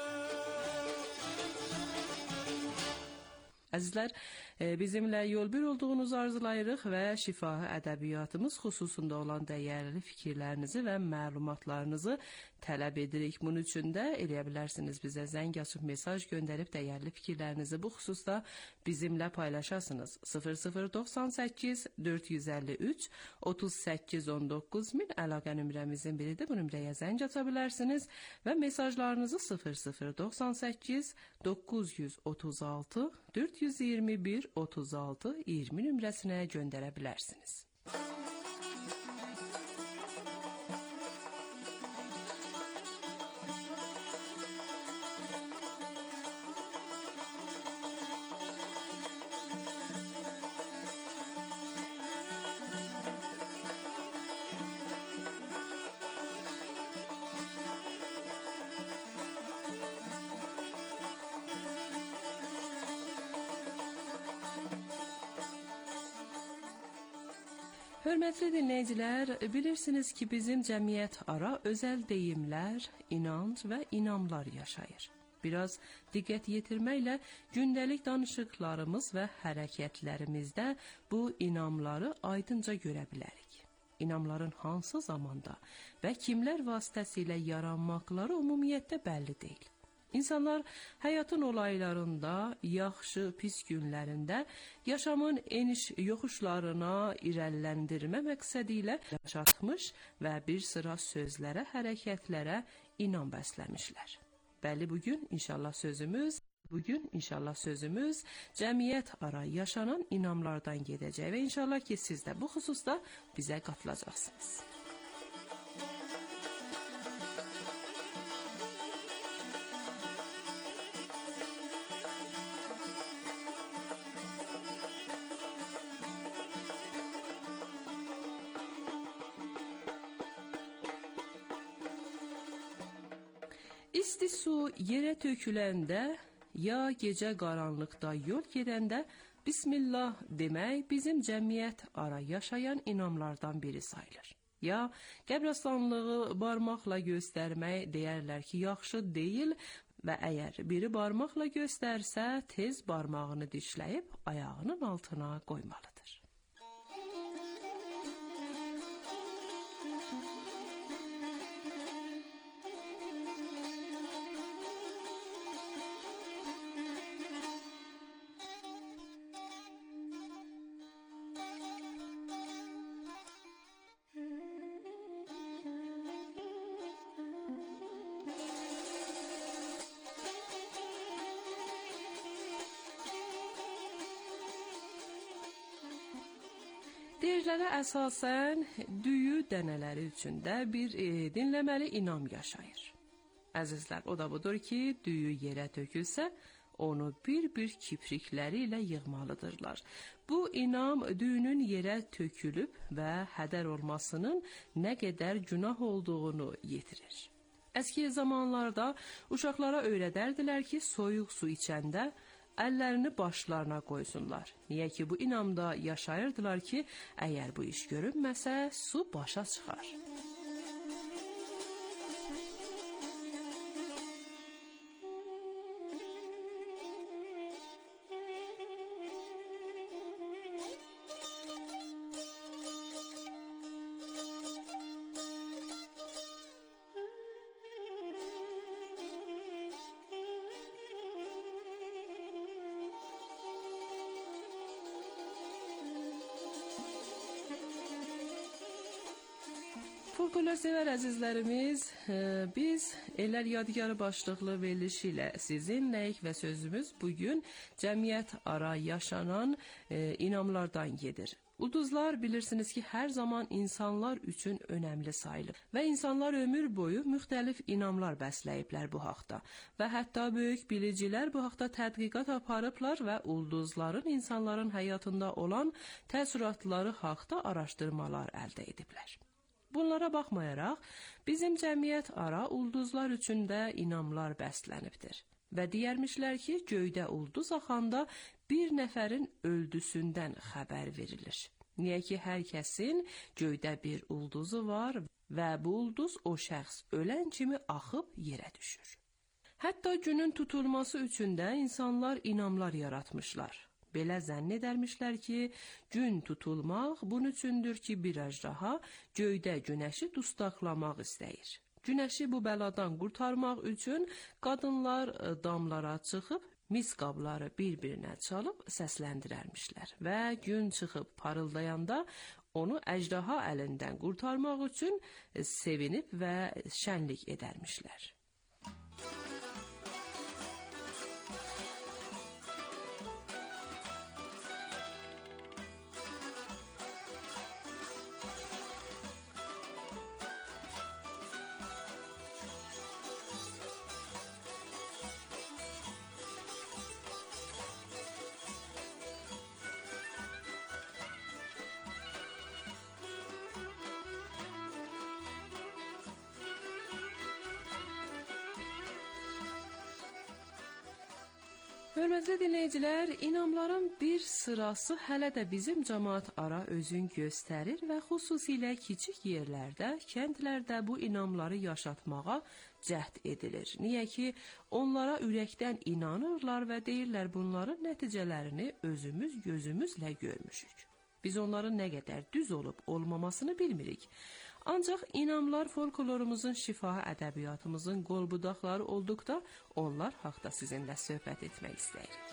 Əzizlər, bizimlə yol bir olduğunuzu arzulayırıq və şifahi ədəbiyyatımız xüsusunda olan dəyərli fikirlərinizi və məlumatlarınızı tələb edirik. Bunun üçün də eləyə bilərsiniz bizə zəng açıb mesaj göndərib dəyərli fikirlərinizi bu xüsusda bizimlə paylaşasınız. 0098 453 38 19 min əlaqə nömrəmizin biridir. Bu nömrəyə zəng aça bilərsiniz və mesajlarınızı 0098 936 421 36 20 nömrəsinə göndərə bilərsiniz. Hörmətli dinləyicilər, bilirsiniz ki, bizim cəmiyyət ara özəl deyimlər, inanc və inamlar yaşayır. Biraz diqqət yetirməklə gündəlik danışıqlarımız və hərəkətlərimizdə bu inamları aydınca görə bilərik. İnamların hansı zamanda və kimlər vasitəsilə yaranmaqları ümumiyyətlə bəlli deyil. İnsanlar həyatın olaylarında, yaxşı, pis günlərində yaşamın eniş yoxuşlarına irəliləndirmə məqsədilə yaşatmış və bir sıra sözlərə, hərəkətlərə inam bəsləmişlər. Bəli, bugün inşallah sözümüz Bugün inşallah sözümüz cəmiyyət ara yaşanan inamlardan gedəcək və inşallah ki siz də bu xüsusda bizə qatılacaqsınız. İsti su yerə töküləndə, ya gecə qaranlıqda yol gedəndə Bismillah demək bizim cəmiyyət ara yaşayan inamlardan biri sayılır. Ya qəbirstanlığı barmaqla göstərmək deyərlər ki, yaxşı deyil və əgər biri barmaqla göstərsə, tez barmağını dişləyib ayağının altına qoymalıdır. Deyirlərə əsasən düyü dənələri üçündə bir dinləməli inam yaşayır. Əzizlər, o da budur ki, düyü yerə tökülsə, onu bir-bir kiprikləri ilə yığmalıdırlar. Bu inam düyünün yerə tökülüb və hədər olmasının nə qədər günah olduğunu yetirir. Əski zamanlarda uşaqlara öyrədərdilər ki, soyuq su içəndə əllərini başlarına qoysunlar. Niyə ki, bu inamda yaşayırdılar ki, əgər bu iş görünməsə, su başa çıxar. Folklorsever əzizlərimiz, biz Ellər Yadigarı başlıqlı verilişi ilə sizinləyik və sözümüz bugün cəmiyyət ara yaşanan inamlardan gedir. Ulduzlar bilirsiniz ki, hər zaman insanlar üçün önəmli sayılır və insanlar ömür boyu müxtəlif inamlar bəsləyiblər bu haqda və hətta böyük bilicilər bu haqda tədqiqat aparıblar və ulduzların insanların həyatında olan təəssüratları haqda araşdırmalar əldə ediblər. Bunlara baxmayaraq, bizim cəmiyyət ara ulduzlar üçün də inamlar bəslənibdir. Və deyərmişlər ki, göydə ulduz axanda bir nəfərin öldüsündən xəbər verilir. Niyə ki, hər kəsin göydə bir ulduzu var və bu ulduz o şəxs ölən kimi axıb yerə düşür. Hətta günün tutulması üçün də insanlar inamlar yaratmışlar. Belə zənn edərmişlər ki, gün tutulmaq bunun üçündür ki, bir əjdaha göydə günəşi dustaqlamaq istəyir. Günəşi bu bəladan qurtarmaq üçün qadınlar damlara çıxıb, mis qabları bir-birinə çalıb səsləndirərmişlər və gün çıxıb parıldayanda onu əjdaha əlindən qurtarmaq üçün sevinib və şənlik edərmişlər. Hörmətli dinləyicilər, inamların bir sırası hələ də bizim cəmaət ara özün göstərir və xüsusilə kiçik yerlərdə, kəndlərdə bu inamları yaşatmağa cəhd edilir. Niyə ki, onlara ürəkdən inanırlar və deyirlər bunların nəticələrini özümüz gözümüzlə görmüşük. Biz onların nə qədər düz olub olmamasını bilmirik. Ancaq inamlar folklorumuzun şifahi ədəbiyyatımızın qolbudaqları olduqda onlar haqda sizinlə söhbət etmək istəyirik.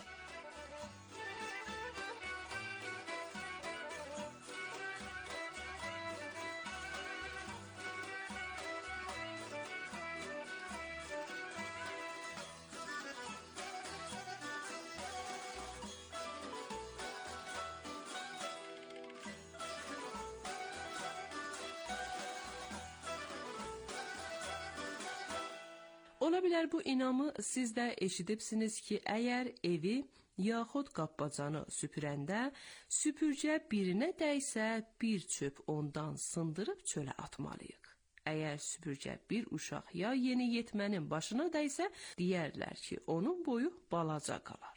Ola bilər bu inamı siz də eşidibsiniz ki, əgər evi yaxud qapbacanı süpürəndə süpürgə birinə dəysə, bir çöp ondan sındırıb çölə atmalıyıq. Əgər süpürgə bir uşaq ya yeni yetmənin başına dəysə, deyərlər ki, onun boyu balaca qalar.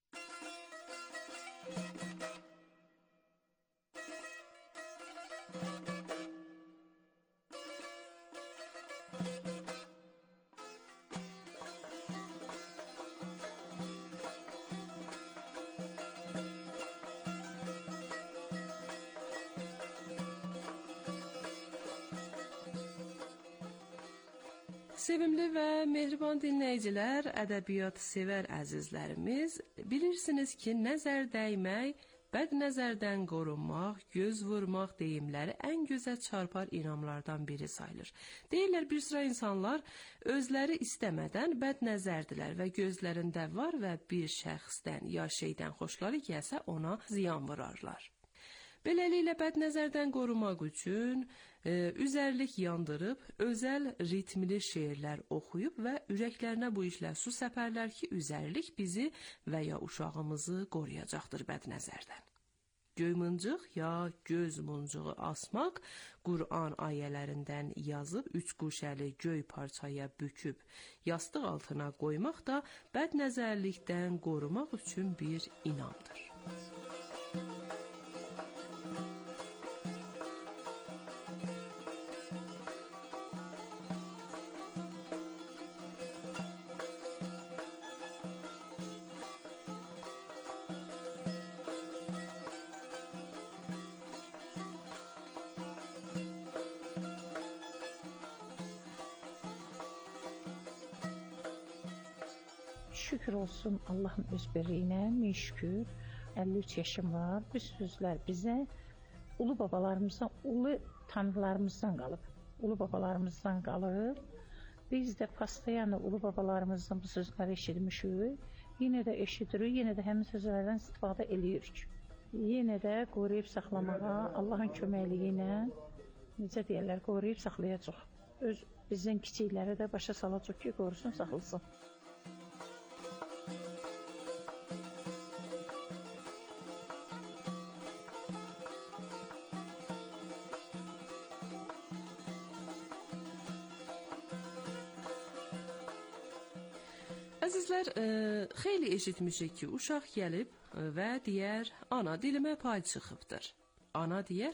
Sevimli və mehriban dinləyicilər, ədəbiyyat sevər əzizlərimiz, bilirsiniz ki, nəzər dəymək, bəd nəzərdən qorunmaq, göz vurmaq deyimləri ən gözə çarpar inamlardan biri sayılır. Deyirlər, bir sıra insanlar özləri istəmədən bəd nəzərdilər və gözlərində var və bir şəxsdən ya şeydən xoşları gəlsə ona ziyan vurarlar. Beləliklə, bəd nəzərdən qorumaq üçün üzərlik yandırıb, özəl ritmli şeirlər oxuyub və ürəklərinə bu işlə su səpərlər ki, üzərlik bizi və ya uşağımızı qoruyacaqdır bəd nəzərdən. Göymıncıq ya göz muncuğu asmaq, Qur'an ayələrindən yazıb üç quşəli göy parçaya büküb, yastıq altına qoymaq da bəd nəzərlikdən qorumaq üçün bir inamdır. Şükür olsun Allahın öz birliyinə, min şükür. 53 yaşım var. Bu sözlər bizə ulu babalarımızdan, ulu tanrılarımızdan qalıb. Ulu babalarımızdan qalıb. Biz də pastayanı ulu babalarımızdan bu sözləri eşitmişik. Yenə də eşidirik, yenə də həmin sözlərdən istifadə edirik. Yenə də qoruyub saxlamağa Allahın köməkliyi ilə, necə deyirlər, qoruyub saxlayacaq. Öz bizim kiçikləri də başa salacaq ki, qorusun, saxlasın. Əzizlər, xeyli eşitmişik ki, uşaq gəlib və deyər, ana dilimə pay çıxıbdır. Ana deyər,